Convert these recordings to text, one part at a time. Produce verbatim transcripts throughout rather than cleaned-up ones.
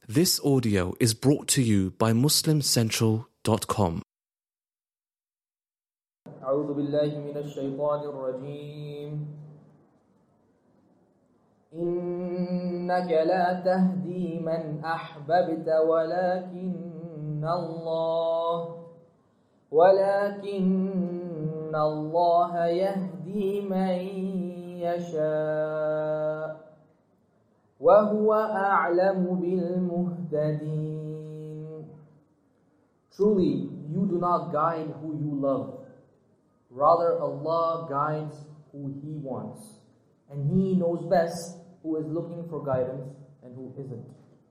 This audio is brought to you by muslim central dot com. أعوذ بالله من الشيطان الرجيم إنك لا تهدي من أحببت ولكن الله ولكن الله يهدي من يشاء وهو أعلم بالمهتدين. Truly, you do not guide who you love. Rather, Allah guides who He wants. And He knows best who is looking for guidance and who isn't.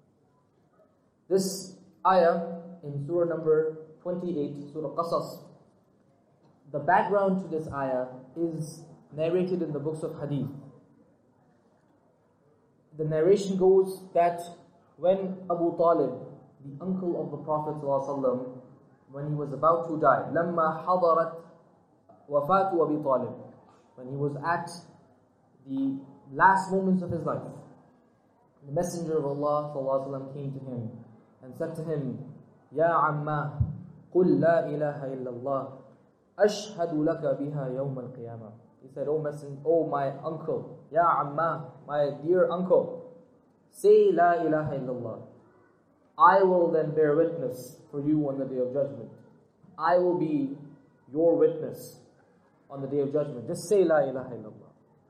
This ayah in surah number twenty-eight, Surah Qasas, the background to this ayah is narrated in the books of Hadith. The narration goes that when Abu Talib, the uncle of the Prophet ﷺ, when he was about to die, لَمَّا حَضَرَتْ وَفَاتُ أَبِي طَالِبٍ, when he was at the last moments of his life, the Messenger of Allah ﷺ came to him and said to him, يَا عَمَّا قُلْ لَا إِلَهَ إِلَّا اللَّهِ أَشْهَدُ لَكَ بِهَا يَوْمَ الْقِيَامَةِ. He said, "O Messenger, O my uncle, Ya Amma, my dear uncle, say La ilaha illallah. I will then bear witness for you on the Day of Judgment. I will be your witness on the Day of Judgment. Just say La ilaha illallah."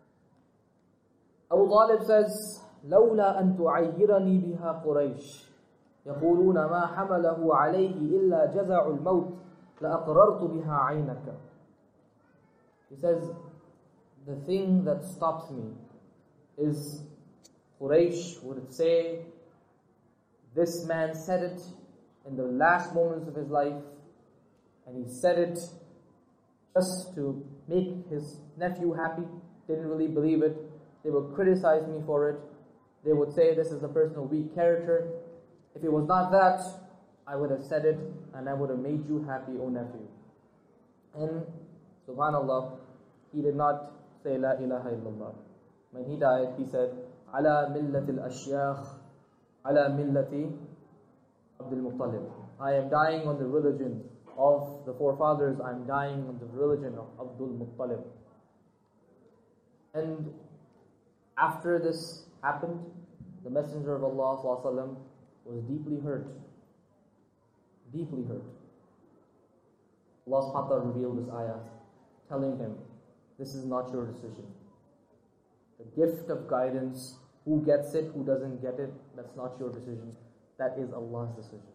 Abu Talib says, لولا أن تعيرني بها قريش يقولون ما حمله عليه إلا جزع الموت لأقررت بها عينك. He says, the thing that stops me is Quraysh would say, this man said it in the last moments of his life, and he said it just to make his nephew happy, didn't really believe it. They would criticize me for it. They would say this is a person of weak character. If it was not that, I would have said it and I would have made you happy, O nephew. And subhanallah, he did not say La ilaha illallah. When he died, he said, Ala millati al-ashyakh, ala millati Abdul Muttalib. I am dying on the religion of the forefathers. I am dying on the religion of Abdul Muttalib. And after this happened, the Messenger of Allah sallallahu alaihi wasallam was deeply hurt. Deeply hurt. Allah subhanahu wa ta'ala revealed this ayah, telling him, this is not your decision. The gift of guidance, who gets it, who doesn't get it, that's not your decision. That is Allah's decision.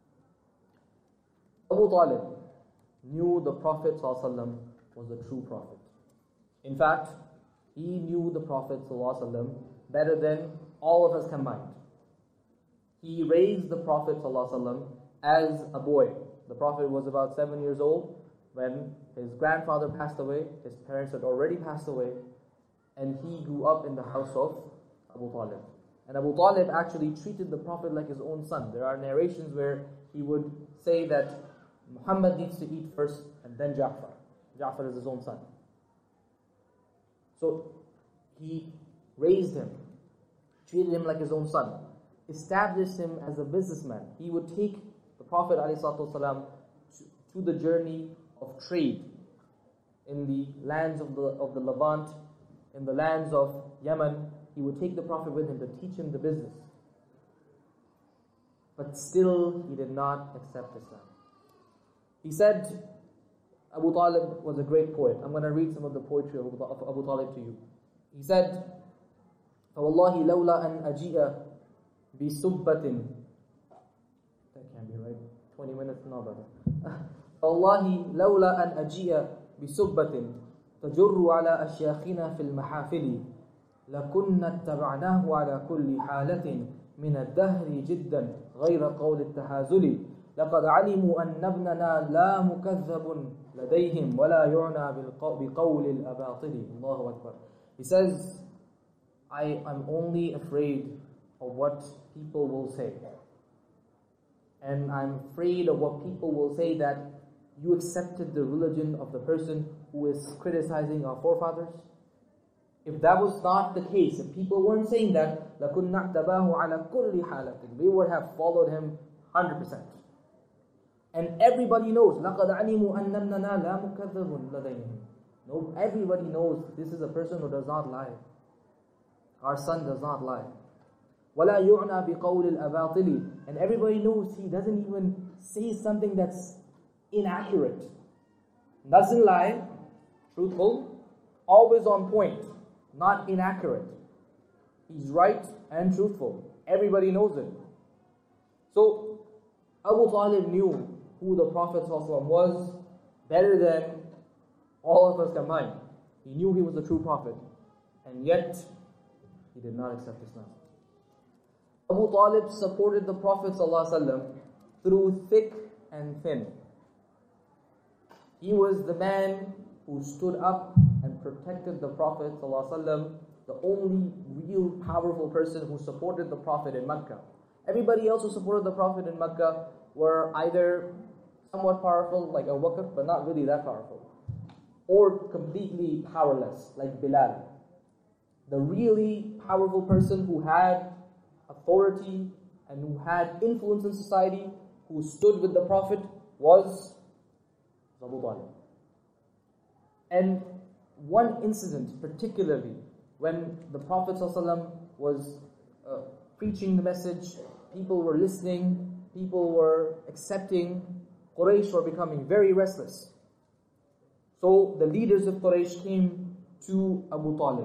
Abu Talib knew the Prophet ﷺ was the true Prophet. In fact, he knew the Prophet ﷺ better than all of us combined. He raised the Prophet ﷺ as a boy. The Prophet was about seven years old when his grandfather passed away. His parents had already passed away, and he grew up in the house of Abu Talib. And Abu Talib actually treated the Prophet like his own son. There are narrations where he would say that Muhammad needs to eat first and then Ja'far. Ja'far is his own son. So he raised him, treated him like his own son, established him as a businessman. He would take the Prophet ﷺ to the journey of trade in the lands of the of the Levant, in the lands of Yemen. He would take the Prophet with him to teach him the business. But still, he did not accept Islam. He said, Abu Talib was a great poet. I'm going to read some of the poetry of Abu Talib to you. He said, فَوَاللَّهِ لَوْلَا أَنْ أَجِيءَ بِسُبَّةٍ. That can't be right. twenty minutes, no brother. فَوَاللَّهِ لَوْلَا أَنْ أَجِيءَ بِسُبَّةٍ تَجُرُّ عَلَى أَشْيَاخِنَا فِي الْمَحَافِلِ لَكُنَّا اتَّبَعْنَاهُ عَلَى كُلِّ حَالَةٍ مِنَ الدَّهْرِ جِدًّا غَيْرَ قَوْلِ التَّهَازُلِ لَقَدْ عَلِمُوا أَنَّ ابْنَنَا لَا مُكَذَّبٌ لَدَيْهِمْ وَلَا يُعْنَى بِقَوْلِ الْأَبَاطِلِ. Allahu Akbar. He says, I am only afraid of what people will say. And I'm afraid of what people will say, that you accepted the religion of the person who is criticizing our forefathers. If that was not the case, if people weren't saying that, لَكُنَّ اعْتَبَاهُ عَلَى كُلِّ حَالَةٍ, we would have followed him one hundred percent. And everybody knows, لَقَدْ عَلِمُوا أَنَّ ابْنَنَا لَا مُكَذَّبٌ لَدَيْهِمْ. No, everybody knows this is a person who does not lie. Our son does not lie. وَلَا يُعْنَى بِقَوْلِ الْأَبَاطِلِ. And everybody knows he doesn't even say something that's inaccurate. Doesn't lie, truthful, always on point, not inaccurate. He's right and truthful. Everybody knows it. So, Abu Talib knew who the Prophet ﷺ was better than all of us combined. He knew he was the true Prophet. And yet, he did not accept Islam. Abu Talib supported the Prophet ﷺ through thick and thin. He was the man who stood up and protected the Prophet ﷺ, the only real powerful person who supported the Prophet in Mecca. Everybody else who supported the Prophet in Mecca were either somewhat powerful, like Abu Bakr, but not really that powerful, or completely powerless, like Bilal. The really powerful person who had authority and who had influence in society, who stood with the Prophet, was Abu Talib. And one incident particularly, when the Prophet ﷺ was uh, preaching the message, people were listening, people were accepting, Quraysh were becoming very restless. So the leaders of Quraysh came to Abu Talib.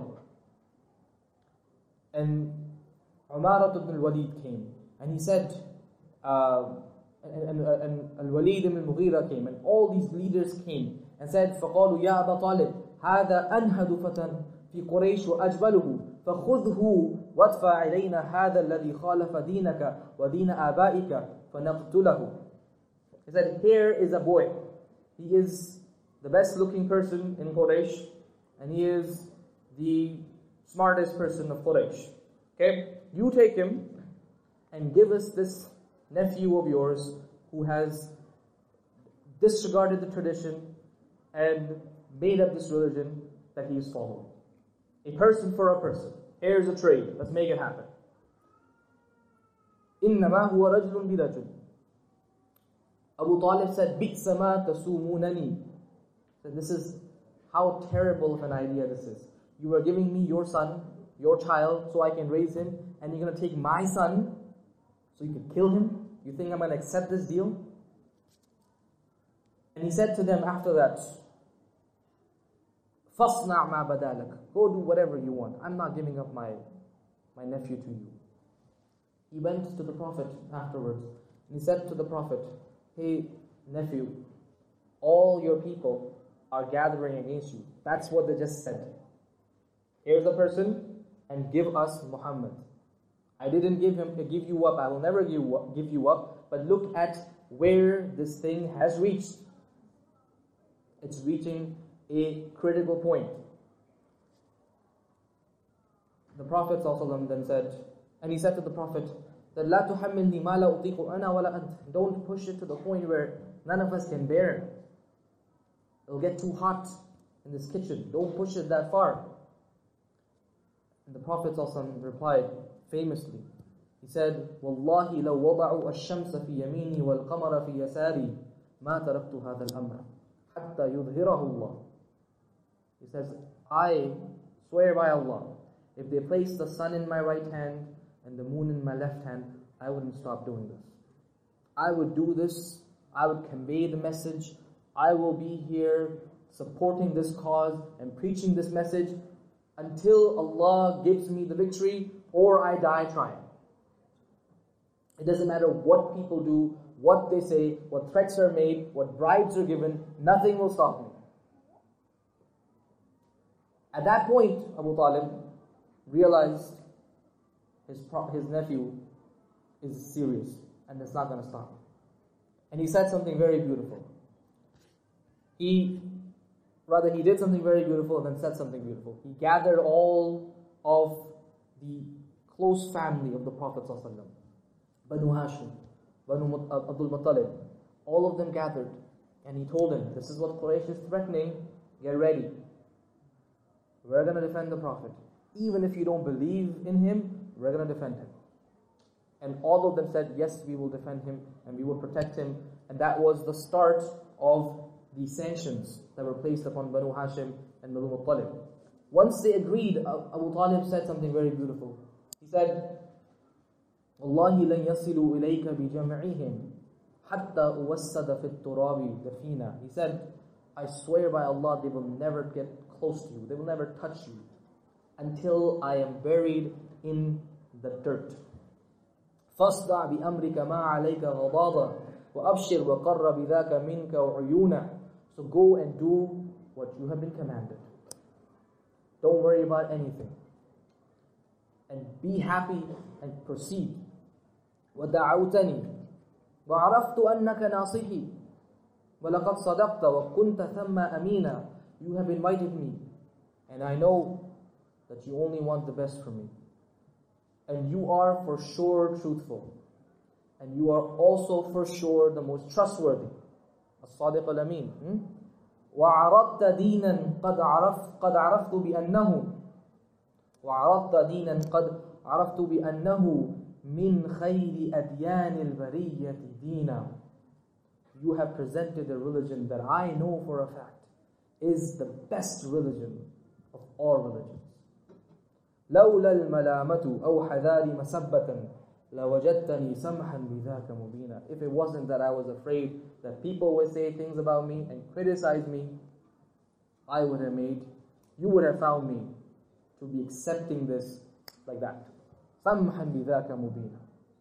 And Umarat ibn al-Walid came. And he said, uh, and, and, and Al-Walid ibn al-Mughira came. And all these leaders came and said, فَقَالُوا يَا أَبَا طَالِبْ هَذَا أَنْهَدُ فَتًى فِي قُرَيْشُ وَأَجْبَلُهُ فَخُذْهُ وَادْفَعْ إِلَيْنَا هَذَا الَّذِي خَالَفَ دِينَكَ وَدِينَ آبَائِكَ فَنَقْتُلَهُ. He said, here is a boy. He is the best looking person in Quraysh, and he is the smartest person of Quraysh. Okay, you take him and give us this nephew of yours who has disregarded the tradition and made up this religion that he is following. A person for a person. Here's a trade. Let's make it happen. إِنَّمَا هُوَ رَجْلٌ بِرَجُلٍ. Abu Talib said, بِئْسَ مَا تَسُومُونَنِي. Said, this is how terrible of an idea this is. You are giving me your son, your child, so I can raise him, and you're going to take my son so you can kill him? You think I'm going to accept this deal? And he said to them after that, فَاصْنَعْ مَا بَدَالَكَ. Go do whatever you want. I'm not giving up my, my nephew to you. He went to the Prophet afterwards, and he said to the Prophet, hey, nephew, all your people are gathering against you. That's what they just said. Here's the person, and give us Muhammad. I didn't give him, give you up. I will never give you up, give you up. But look at where this thing has reached. It's reaching a critical point. The Prophet ﷺ then said, and he said to the Prophet, that لا تحملني ما لا أطيق أنا ولا أنت. Don't push it to the point where none of us can bear. It'll get too hot in this kitchen. Don't push it that far. And the Prophet ﷺ replied famously. He said, وَاللَّهِ لَوْ وَضَعُوا الشَّمْسَ فِي يَمِينِي وَالْقَمَرَ فِي يَسَارِي مَا تَرَكْتُ هَذَا الْأَمْرَ حَتَّى يُظْهِرَهُ اللَّهُ. He says, I swear by Allah, if they place the sun in my right hand and the moon in my left hand, I wouldn't stop doing this. I would do this, I would convey the message, I will be here supporting this cause and preaching this message until Allah gives me the victory or I die trying. It doesn't matter what people do, what they say, what threats are made, what bribes are given, nothing will stop me. At that point, Abu Talib realized his, his nephew is serious and it's not going to stop. And he said something very beautiful. He, rather he did something very beautiful and then said something beautiful. He gathered all of the close family of the Prophet ﷺ, Banu Hashim, Banu Abdul Muttalib, all of them gathered. And he told them, this is what Quraysh is threatening, get ready. we're going to defend the Prophet. Even if you don't believe in him, we're going to defend him. And all of them said, yes, we will defend him and we will protect him. And that was the start of the sanctions that were placed upon Banu Hashim and Banu Muttalib. Once they agreed, Abu Talib said something very beautiful. He said, وَاللَّهِ لَنْ يَصِلُوا إِلَيْكَ بِجَمْعِهِمْ حَتَّى أُوَسَّدَ فِي التُّرَابِ دَفِينًا. He said, I swear by Allah, they will never get close to you. They will never touch you until I am buried in the dirt. فَاصْدَعْ بِأَمْرِكَ مَا عَلَيْكَ غَضَاضًا وَأَبْشِرْ وَقَرَّ بِذَاكَ مِنْكَ وَعُيُونًا. So go and do what you have been commanded. Don't worry about anything. And be happy and proceed. وَدَعَوْتَنِي وَعَرَفْتُ أَنَّكَ نَاصِحِي وَلَقَدْ صَدَقْتَ وَكُنْتَ ثَمَّ أَمِينًا. You have invited me, and I know that you only want the best for me. And you are for sure truthful. And you are also for sure the most trustworthy. As-Sadiq al-Amin. وَعَرَضْتَ دِينًا قَدْ عَرَفْتُ قَدْ عَرَفْتُ بِأَنَّهُ وَعَرَضْتَ دِينًا قَدْ عَرَفْتُ بِأَنَّهُ مِنْ خَيْرِ أَدْيَانِ الْبَرِيَّةِ دِينًا. You have presented a religion that I know for a fact is the best religion of all religions. لَوْلَا الْمَلَامَةُ أَوْ حَذَارِ مَسَبَّةً لَوَجَدْتَنِي سَمْحًا بِذَاكَ مُبِينًا. If it wasn't that I was afraid that people would say things about me and criticize me, I would have made, you would have found me to be accepting this like that. سَمْحًا بِذَاكَ مُبِينًا.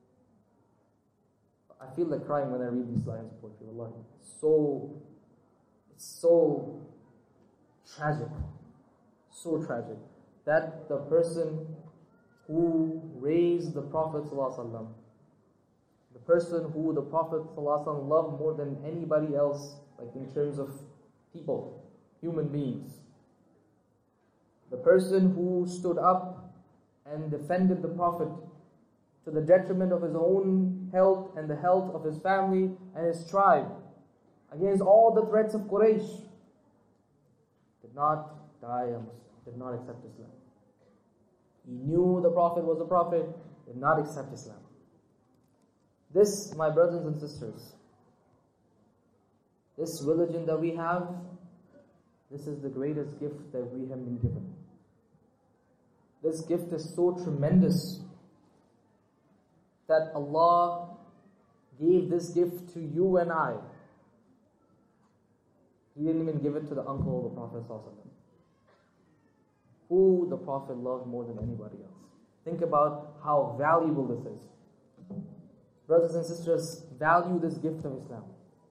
I feel like crying when I read these lines of poetry. Wallahi. It's so, it's so tragic. So tragic. That the person who raised the Prophet ﷺ, the person who the Prophet ﷺ loved more than anybody else, like in terms of people, human beings, the person who stood up and defended the Prophet to the detriment of his own health and the health of his family and his tribe, against all the threats of Quraysh, did not die a Muslim, did not accept Islam. He knew the Prophet was a Prophet, did not accept Islam. This, my brothers and sisters, this religion that we have, this is the greatest gift that we have been given. This gift is so tremendous that Allah gave this gift to you and I. He didn't even give it to the uncle of the Prophet ﷺ, who the Prophet loved more than anybody else. Think about how valuable this is. Brothers and sisters, value this gift of Islam.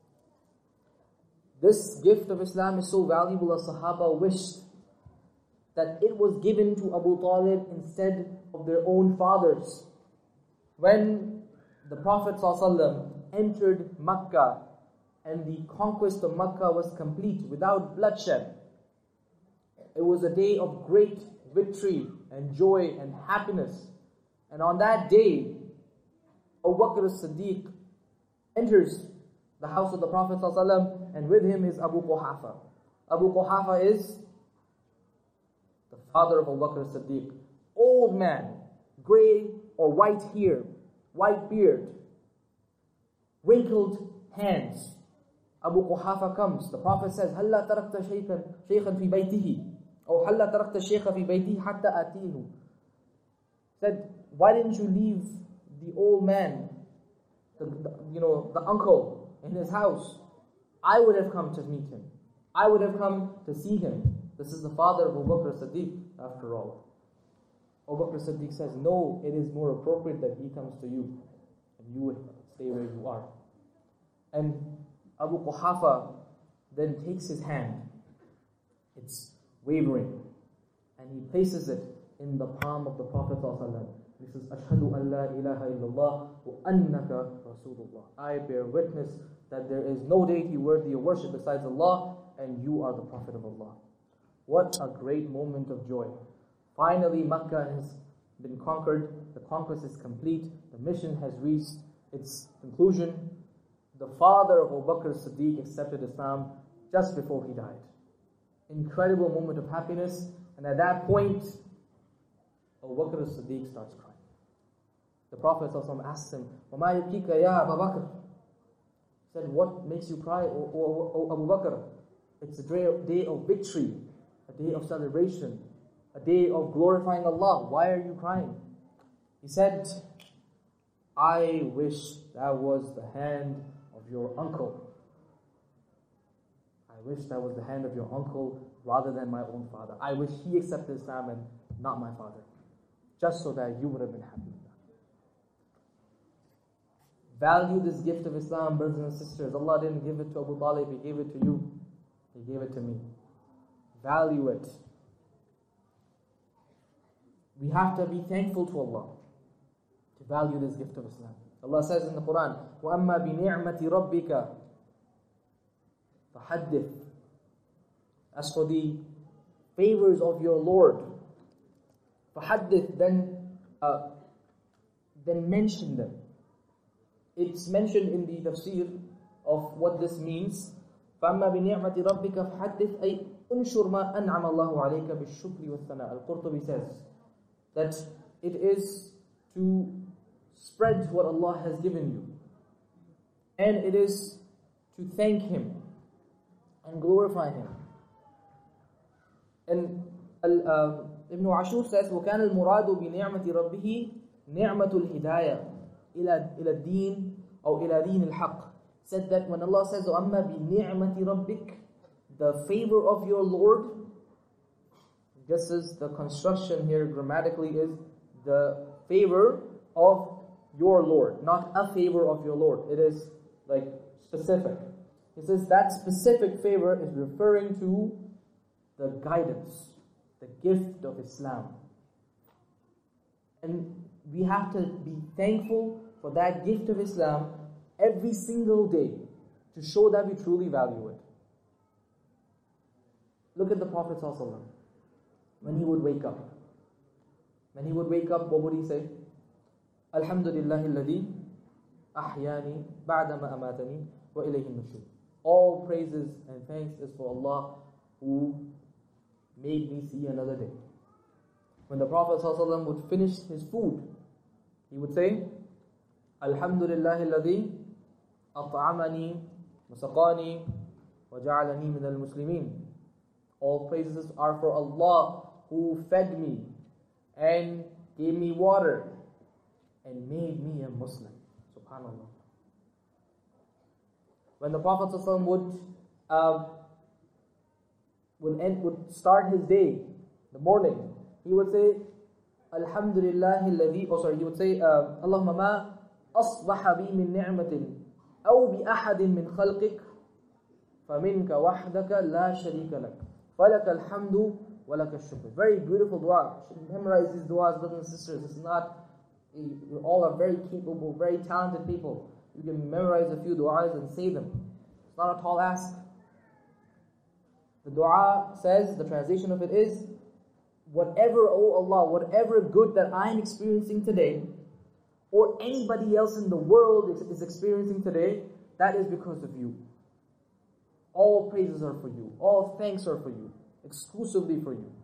This gift of Islam is so valuable that Sahaba wished that it was given to Abu Talib instead of their own fathers. When the Prophet ﷺ entered Makkah and the conquest of Makkah was complete without bloodshed, it was a day of great victory and joy and happiness. And on that day, Abu Bakr as-Siddiq enters the house of the Prophet ﷺ, and with him is Abu Quhafa. Abu Quhafa is the father of Abu Bakr as-Siddiq. Old man, gray or white hair, white beard, wrinkled hands. Abu Quhafa comes. The Prophet says, هَلَّا تَرَكْتَ شَيْخًا شَيْخًا فِي بَيْتِهِ أو هَلَّا تَرَكْتَ الشَّيْخَ فِي بَيْتِهِ حَتَّى أَتِيهُ. Said, why didn't you leave the old man, the, the, you know, the uncle in his house? I would have come to meet him. I would have come to see him. This is the father of Abu Bakr as-Siddiq, after all. Abu Bakr as-Siddiq says, no, it is more appropriate that he comes to you and you stay where you are. And Abu Quhafa then takes his hand. It's wavering. And he places it in the palm of the Prophet ﷺ. He says, Ashhadu an la ilaha illallah wa annaka Rasulullah. I bear witness that there is no deity worthy of worship besides Allah, and you are the Prophet of Allah. What a great moment of joy. Finally, Makkah has been conquered. The conquest is complete. The mission has reached its conclusion. The father of Abu Bakr as-Siddiq accepted Islam just before he died. Incredible moment of happiness. And at that point, Abu Bakr as-Siddiq starts crying. The Prophet ﷺ asks him, وَمَا يُبْكِيكَ يَا أَبَا بَكْرَ? He said, what makes you cry, O, o, o Abu Bakr? It's a day of, day of victory, a day of celebration, a day of glorifying Allah. Why are you crying? He said, I wish that was the hand of your uncle. I wish that was the hand of your uncle rather than my own father. I wish he accepted Islam and not my father. Just so that you would have been happy. Value this gift of Islam, brothers and sisters. Allah didn't give it to Abu Talib, He gave it to you. He gave it to me. Value it. We have to be thankful to Allah to value this gift of Islam. Allah says in the Quran, وَأَمَّا بِنِعْمَةِ رَبِّكَ فَحَدِّثْ. As for the favors of your Lord, فَحَدِّثْ, then, uh, then mention them. It's mentioned in the tafsir of what this means. فَأَمَّا بِنِعْمَةِ رَبِّكَ فَحَدِّثْ أي أُنْشُرْ مَا أَنْعَمَ اللَّهُ عَلَيْكَ بِالشُّكْرِ وَالثَّنَاءِ. Al-Qurtubi says that it is to spread what Allah has given you. And it is to thank Him and glorify Him. And uh, Ibn Ashur says, وَكَانَ الْمُرَادُ بِنِعْمَةِ رَبِّهِ نِعْمَةُ الْهِدَايَةِ إلى إلى الدين أو إلى دين الحق. Said that when Allah says وَأَمَّا بِنِعْمَةِ رَبِّكَ, the favor of your Lord, just as the construction here grammatically is the favor of your Lord, not a favor of your Lord. It is like specific. He says that specific favor is referring to the guidance, the gift of Islam. And we have to be thankful for that gift of Islam every single day to show that we truly value it. Look at the Prophet ﷺ. When he would wake up. When he would wake up, what would he say? Alhamdulillahi alladhi ahyani ba'dama amatani wa ilayhi nushur. All praises and thanks is for Allah who made me see another day. When the Prophet ﷺ would finish his food, he would say, Alhamdulillahi alladhi at'amani wa saqani wa ja'alani min al-muslimin. All praises are for Allah who fed me and gave me water and made me a Muslim. Subhanallah. When the Prophet ﷺ would uh, would end, would start his day, the morning, he would say, Alhamdulillahi alladhi, oh sorry, he would say, uh, Allahumma ma asbaha bi min ni'matin aw bi ahadin min khalqik faminka wahdaka la sharika lak falaka alhamdu wa laka shukr. Very beautiful dua. You should memorize these duas, brothers and sisters. It's not, you all are very capable, very talented people. You can memorize a few duas and say them. It's not a tall ask. The dua says, the translation of it is, whatever, O Allah, whatever good that I'm experiencing today, or anybody else in the world is, is experiencing today, that is because of you. All praises are for you. All thanks are for you. Exclusively for you.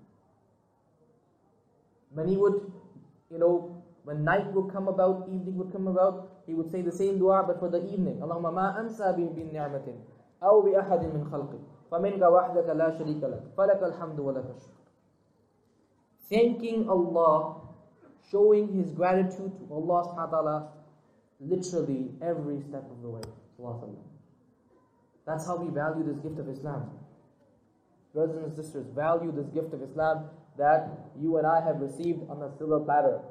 When he would, you know, when night would come about, evening would come about, he would say the same dua but for the evening. Allahumma ma amsa bi ni'matin aw bi ahadin min khalqik faminka wahdaka la sharika lak falaka alhamdu wa laka shukr. Thanking Allah, showing his gratitude to Allah subhanahu wa ta'ala literally every step of the way. That's how we value this gift of Islam. Brothers and sisters, value this gift of Islam that you and I have received on a silver platter.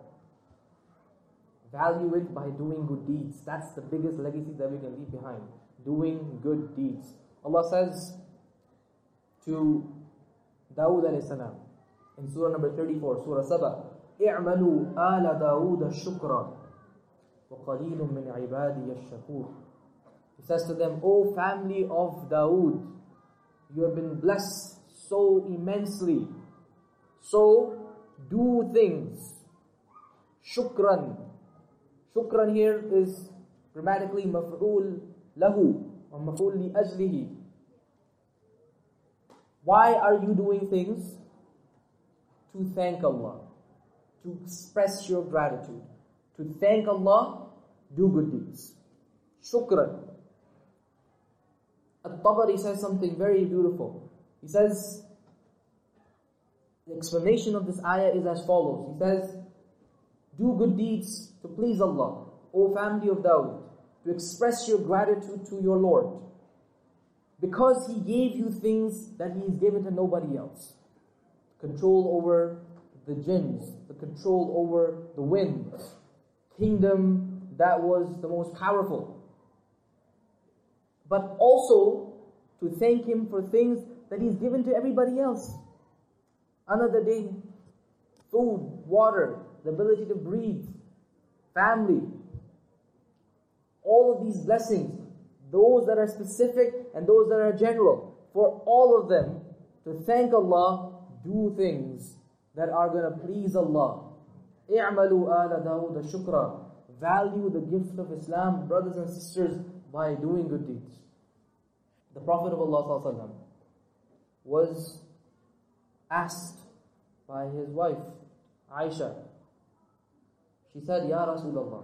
Value it by doing good deeds. That's the biggest legacy that we can leave behind. Doing good deeds. Allah says to Dawood alayhi salam in Surah number thirty-four, Surah Saba, اعملوا آل داود الشكر وقليل من عبادي الشكور. He says to them, O family of Dawood, you have been blessed so immensely. So do things. Shukran. Shukran here is grammatically maf'ul lahu or maf'ul li ajlihi. Why are you doing things? to thank Allah, to express your gratitude. To thank Allah, do good deeds. Shukran. At-Tabari says something very beautiful. He says, the explanation of this ayah is as follows. He says, do good deeds to please Allah, O family of Dawud, to express your gratitude to your Lord, because He gave you things that He has given to nobody else. Control over the jinns, the control over the wind, kingdom that was the most powerful. But also to thank Him for things that He's given to everybody else. Another day, food, water, the ability to breathe, family, all of these blessings, those that are specific and those that are general, for all of them, to thank Allah, do things that are going to please Allah. اِعْمَلُوا آلَ دَاوُدَ شُكْرًا. Value the gift of Islam, brothers and sisters, by doing good deeds. The Prophet of Allah ﷺ was asked by his wife, Aisha. She said, Ya Rasulullah,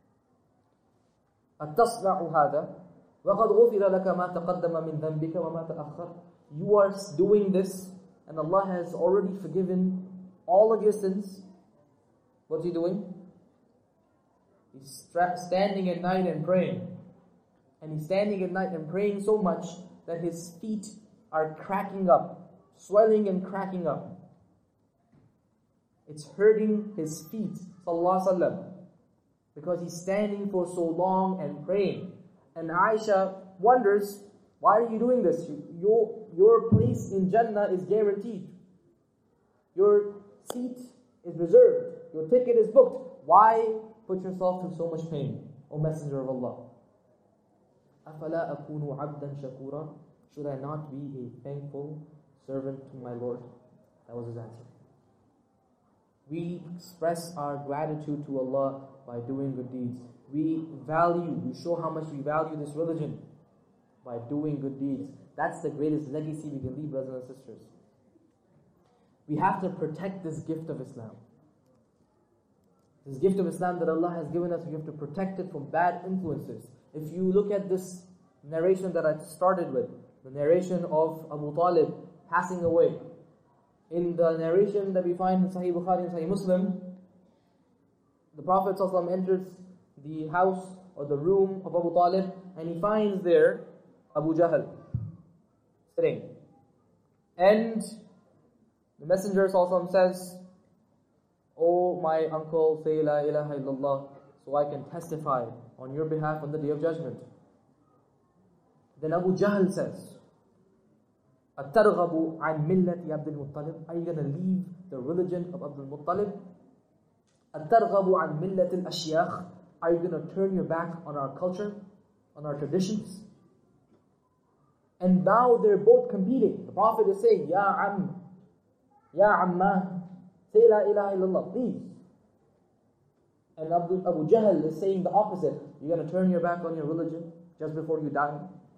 أَتَصْنَعُ هَذَا وَقَدْ غُفِرَ لَكَ مَا تَقَدَّمَ مِنْ ذَنْبِكَ وَمَا تَأَخَّرَ. You are doing this, and Allah has already forgiven all of your sins. What's He doing? He's standing at night and praying. And He's standing at night and praying so much that His feet are cracking up, swelling and cracking up. It's hurting His feet, sallallahu alaihi wasallam, because He's standing for so long and praying. And Aisha wonders, why are you doing this? Your, your place in Jannah is guaranteed. Your seat is reserved. Your ticket is booked. Why put yourself through so much pain, O Messenger of Allah? أَفَلَا أَكُونُ عَبْدًا شَكُورًا. Should I not be a thankful servant to my Lord? That was his answer. We express our gratitude to Allah by doing good deeds. We value, we show how much we value this religion by doing good deeds. That's the greatest legacy we can leave, brothers and sisters. We have to protect this gift of Islam. This gift of Islam that Allah has given us, we have to protect it from bad influences. If you look at this narration that I started with, the narration of Abu Talib passing away, in the narration that we find in Sahih Bukhari and Sahih Muslim, the Prophet ﷺ enters the house or the room of Abu Talib, and he finds there Abu Jahl sitting. And the Messenger ﷺ says, "O my uncle, say La ilaha illallah, so I can testify on your behalf on the Day of Judgment." Then Abu Jahl says, "At-targhabu an millati Abdul Muttalib? Are you going to leave the religion of Abdul Muttalib? At-targhabu an millati al-ashyakh? Are you going to turn your back on our culture, on our traditions?" And now they're both competing. The Prophet is saying, "Ya Am, Ya Amma, say La ilaha illallah, please." And Abu, Abu Jahl is saying the opposite. You're going to turn your back on your religion just before you die.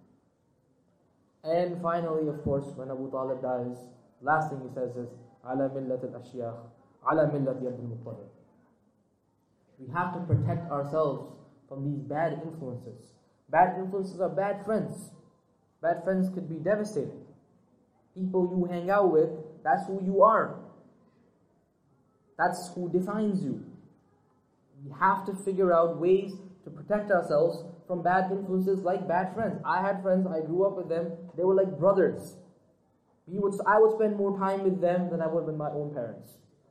And finally, of course, when Abu Talib dies, last thing he says is, "Ala millat al-ashyakh, ala millat Abdul Muttalib." We have to protect ourselves from these bad influences. Bad influences are bad friends. Bad friends could be devastating. People you hang out with, that's who you are. That's who defines you. We have to figure out ways to protect ourselves from bad influences like bad friends. I had friends, I grew up with them, they were like brothers. We would, I would spend more time with them than I would with my own parents.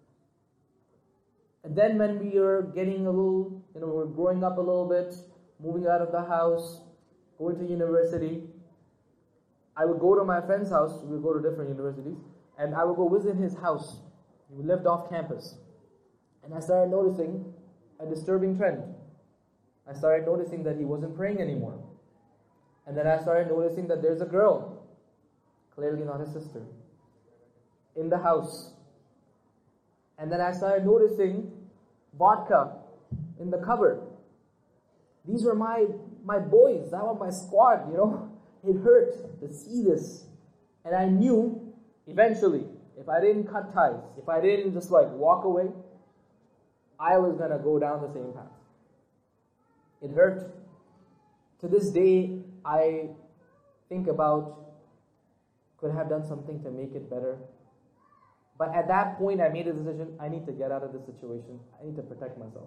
And then when we are getting a little, you know, we're growing up a little bit, moving out of the house, going to university, I would go to my friend's house, we would go to different universities, and I would go visit his house. He lived off campus. And I started noticing a disturbing trend. I started noticing that he wasn't praying anymore. And then I started noticing that there's a girl, clearly not his sister, in the house. And then I started noticing vodka in the cupboard. These were my, my boys, that was my squad, you know. It hurt to see this. And I knew, eventually, if I didn't cut ties, if I didn't just like walk away, I was gonna go down the same path. It hurt. To this day, I think about, could I have done something to make it better? But at that point, I made a decision, I need to get out of this situation. I need to protect myself.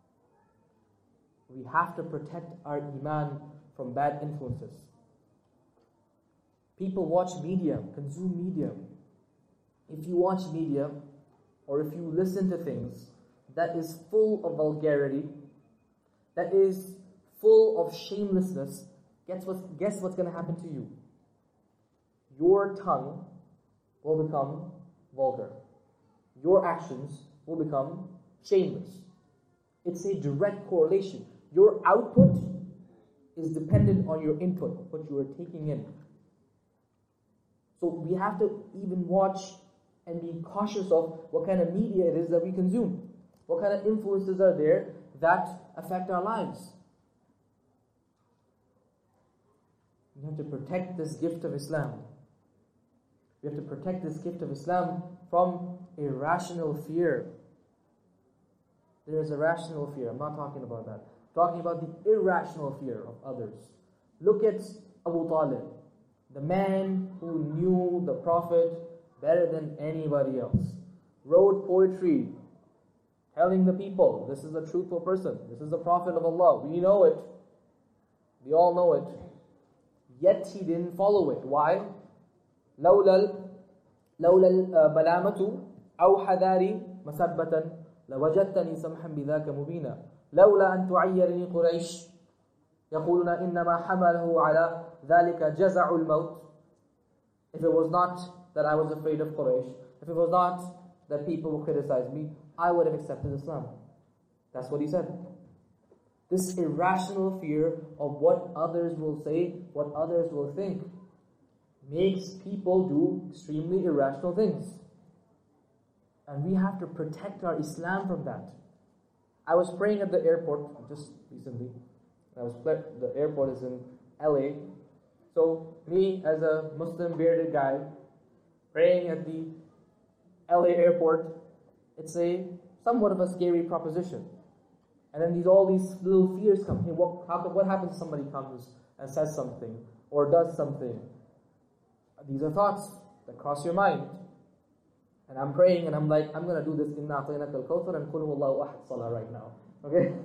We have to protect our iman from bad influences. People watch media, consume media. If you watch media, or if you listen to things that is full of vulgarity, that is full of shamelessness, guess what's, guess what's going to happen to you? Your tongue will become vulgar. Your actions will become shameless. It's a direct correlation. Your output is dependent on your input, what you are taking in. So we have to even watch and be cautious of what kind of media it is that we consume. What kind of influences are there that affect our lives. We have to protect this gift of Islam. We have to protect this gift of Islam from irrational fear. There is a rational fear. I'm not talking about that. I'm talking about the irrational fear of others. Look at Abu Talib, the man who knew the Prophet better than anybody else. Wrote poetry, telling the people, this is a truthful person. This is the Prophet of Allah. We know it. We all know it. Yet he didn't follow it. Why? لولا لولا البلامة أو حذاري مسبة لوجدتني سمحا بذاك مبينا لولا أن تعيرني قريش يقولون إنما حمله على ذلك جزع الموت. If it was not that I was afraid of Quraysh, if it was not that people would criticize me, I would have accepted Islam. That's what he said. This irrational fear of what others will say, what others will think, makes people do extremely irrational things. And we have to protect our Islam from that. I was praying at the airport just recently. I was the airport is in L A. So me as a Muslim bearded guy praying at the L A airport, it's a somewhat of a scary proposition. And then these all these little fears come. Hey, what, how, what happens if somebody comes and says something or does something? These are thoughts that cross your mind. And I'm praying and I'm like, I'm going to do this Inna A'tainaka al-Kawthar and Qul Huwallahu Ahad Salah right now. Okay?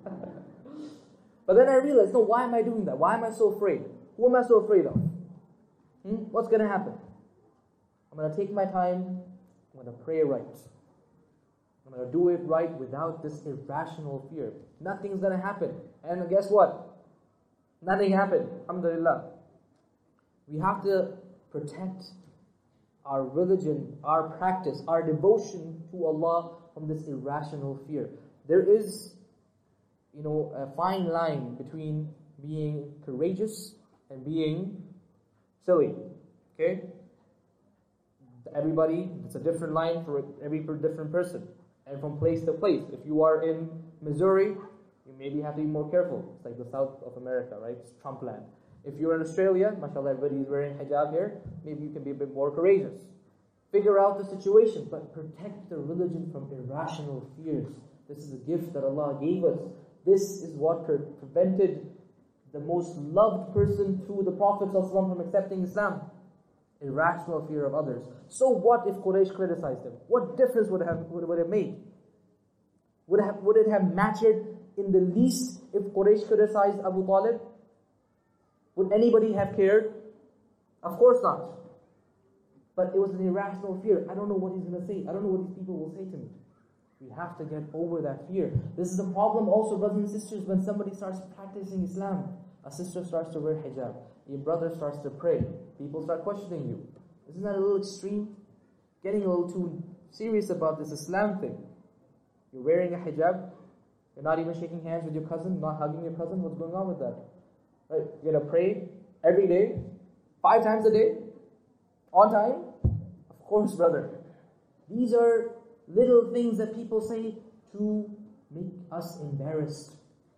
But then I realized, no, why am I doing that? Why am I so afraid? Who am I so afraid of? Hmm? What's going to happen? I'm going to take my time. I'm going to pray right. I'm going to do it right without this irrational fear. Nothing's going to happen. And guess what? Nothing happened. Alhamdulillah. We have to protect our religion, our practice, our devotion to Allah from this irrational fear. There is, you know, a fine line between being courageous and being silly. Okay? Everybody, it's a different line for every different person. And from place to place. If you are in Missouri, you maybe have to be more careful. It's like the South of America, right? It's Trump land. If you're in Australia, mashallah, everybody is wearing hijab here, maybe you can be a bit more courageous. Figure out the situation, but protect the religion from irrational fears. This is a gift that Allah gave us. This is what pre- prevented the most loved person to the Prophet ﷺ from accepting Islam. Irrational fear of others. So what if Quraysh criticized him? What difference would it have, would, would it have made? Would it have, would it have mattered in the least if Quraysh criticized Abu Talib? Would anybody have cared? Of course not. But it was an irrational fear. I don't know what he's going to say. I don't know what these people will say to me. We have to get over that fear. This is a problem also, brothers and sisters, when somebody starts practicing Islam. A sister starts to wear hijab. Your brother starts to pray. People start questioning you. Isn't that a little extreme? Getting a little too serious about this Islam thing. You're wearing a hijab. You're not even shaking hands with your cousin, not hugging your cousin. What's going on with that? Right? You're going to pray every day, five times a day, on time? Of course, brother. These are little things that people say to make us embarrassed.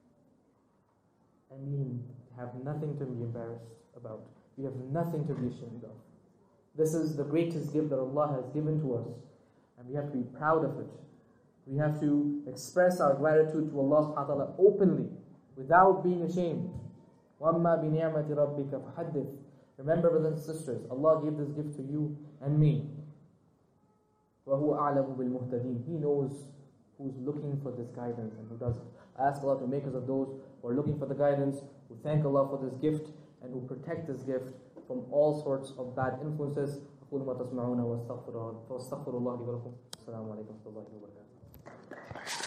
I mean, have nothing to be embarrassed about. You have nothing to be ashamed of. This is the greatest gift that Allah has given to us, and we have to be proud of it. We have to express our gratitude to Allah subhanahu wa ta'ala openly, without being ashamed. وَأَمَّا بِنِعْمَةِ رَبِّكَ فَحَدِّثْ. Remember, brothers and sisters, Allah gave this gift to you and me. وَهُوَ أَعْلَمُ بِالْمُهْتَدِينَ. He knows who's looking for this guidance and who doesn't. I ask Allah to make us of those who are looking for the guidance, who thank Allah for this gift, and who protect this gift from all sorts of bad influences. أقول ما تسمعون وأستغفر الله لي ولكم. السلام عليكم ورحمة الله وبركاته.